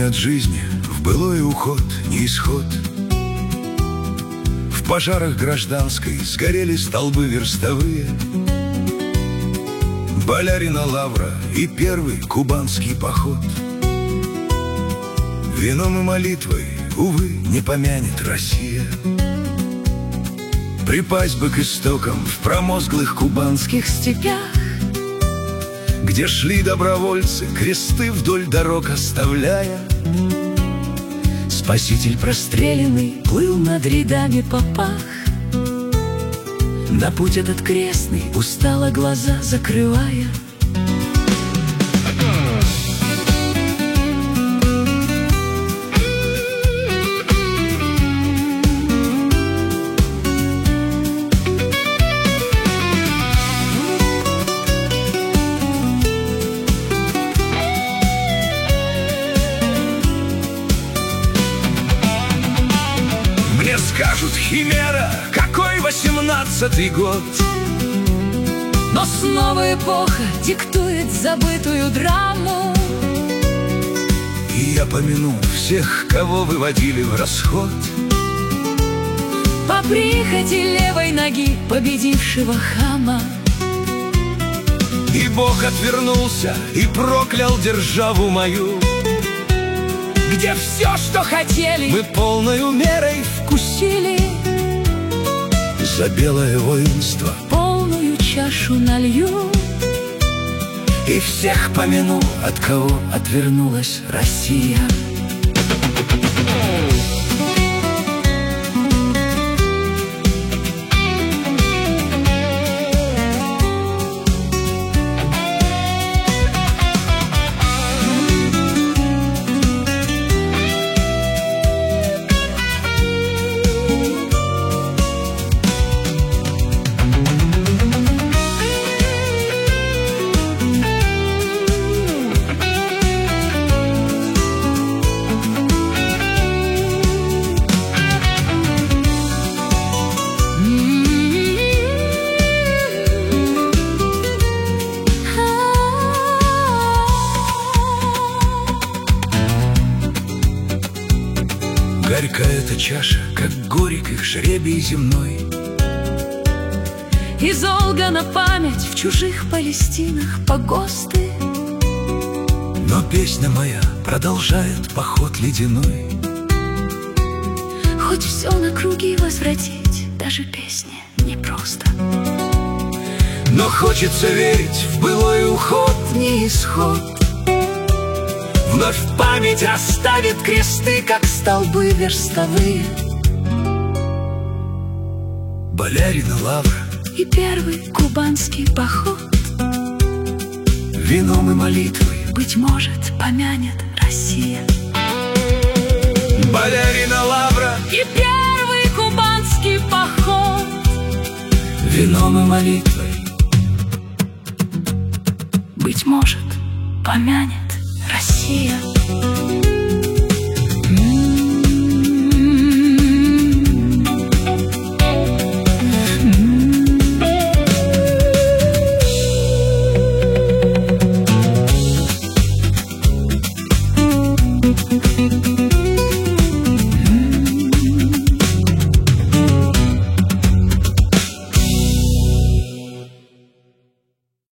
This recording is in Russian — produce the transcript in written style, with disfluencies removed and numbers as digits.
от жизни, в былой уход, не исход. В пожарах гражданской сгорели столбы верстовые, Болярина лавра и первый кубанский поход. Вином и молитвой, увы, не помянет Россия. Припасть бы к истокам в промозглых кубанских степях, где шли добровольцы, кресты вдоль дорог оставляя. Спаситель простреленный плыл над рядами попах. На путь этот крестный устало глаза закрывая. Мне скажут: химера, какой 18-й год? Но снова эпоха диктует забытую драму. И я помяну всех, кого выводили в расход По прихоти левой ноги победившего хама. И Бог отвернулся и проклял державу мою, Где все, что хотели, мы полною мерой вкусили. за белое воинство Полную чашу налью и всех помяну, от кого отвернулась Россия. Горька эта чаша, как горек их жребий земной. Из Олгана память в чужих Палестинах погосты. Но песня моя продолжает поход ледяной. Хоть все на круги возвратить, даже песни непросто. Но хочется верить в былой уход, не исход. Вновь в память оставит кресты, как столбы верстовые. Болярина лавра И первый кубанский поход вином и молитвой, быть может, помянет Россия. Болярина лавра И первый кубанский поход вином и молитвой, быть может, помянет Россия.